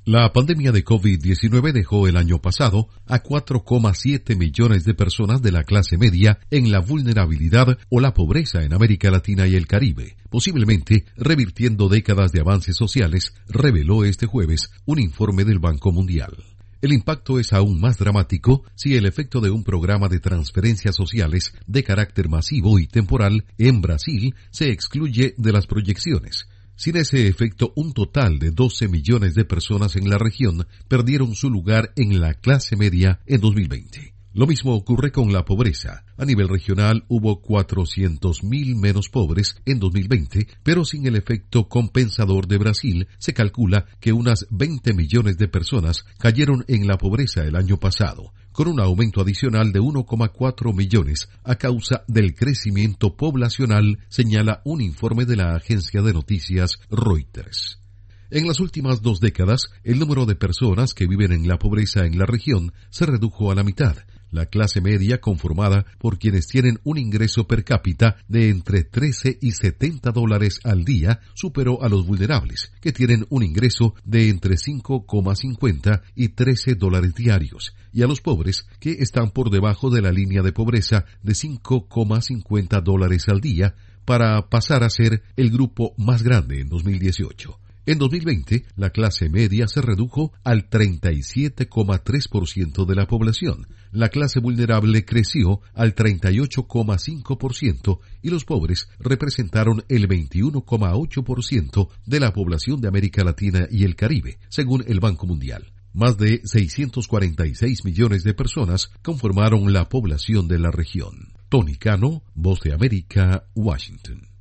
La pandemia de COVID-19 dejó el año pasado a 4,7 millones de personas de la clase media en la vulnerabilidad o la pobreza en América Latina y el Caribe, posiblemente revirtiendo décadas de avances sociales, reveló este jueves un informe del Banco Mundial. El impacto es aún más dramático si el efecto de un programa de transferencias sociales de carácter masivo y temporal en Brasil se excluye de las proyecciones. Sin ese efecto, un total de 12 millones de personas en la región perdieron su lugar en la clase media en 2020. Lo mismo ocurre con la pobreza. A nivel regional hubo 400.000 menos pobres en 2020, pero sin el efecto compensador de Brasil, se calcula que unas 20 millones de personas cayeron en la pobreza el año pasado, con un aumento adicional de 1,4 millones a causa del crecimiento poblacional, señala un informe de la agencia de noticias Reuters. En las últimas 2 décadas, el número de personas que viven en la pobreza en la región se redujo a la mitad. La clase media, conformada por quienes tienen un ingreso per cápita de entre 13 y 70 dólares al día, superó a los vulnerables, que tienen un ingreso de entre 5,50 y 13 dólares diarios, y a los pobres, que están por debajo de la línea de pobreza de 5,50 dólares al día, para pasar a ser el grupo más grande en 2018. En 2020, la clase media se redujo al 37,3% de la población, la clase vulnerable creció al 38,5% y los pobres representaron el 21,8% de la población de América Latina y el Caribe, según el Banco Mundial. Más de 646 millones de personas conformaron la población de la región. Tony Cano, Voz de América, Washington.